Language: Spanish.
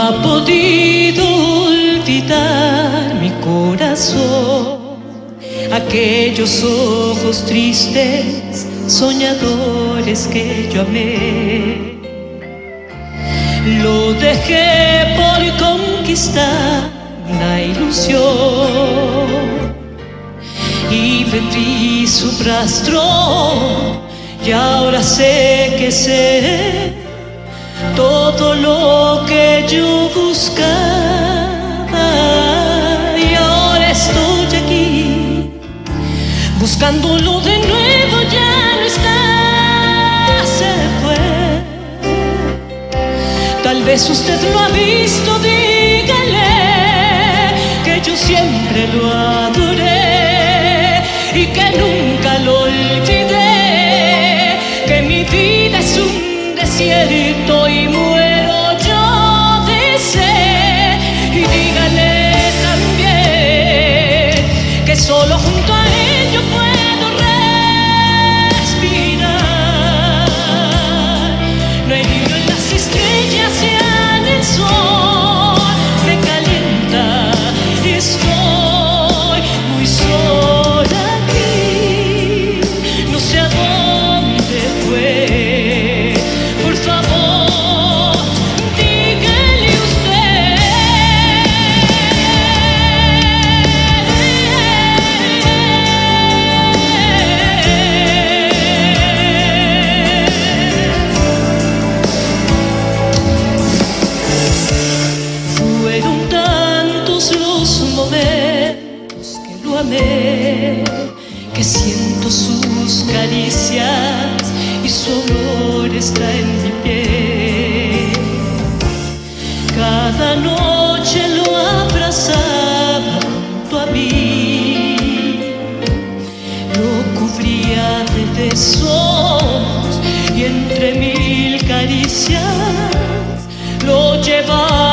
ha podido olvidar mi corazón aquellos ojos tristes, soñadores que yo amé. Lo dejé por conquistar una ilusión y vendí su rastro, y ahora sé que sé todo lo que yo buscaba, y ahora estoy aquí buscándolo de nuevo. Ya no está, se fue. Tal vez usted lo ha visto, dígale que yo siempre lo adoré y que nunca lo olvidé, que mi vida es un desierto y muero yo de sed. Y dígale también que solo junto a él yo puedo respirar. No hay brillo en las estrellas, ya en el sol me calienta y estoy muy sola aquí. No sé a dónde fue. Por favor, dígale usted. Fueron tantos los momentos que lo amé, que siento sus caricias y su olor está en mi piel. Cada noche lo abrazaba junto a mí, lo cubría de besos y entre mil caricias lo llevaba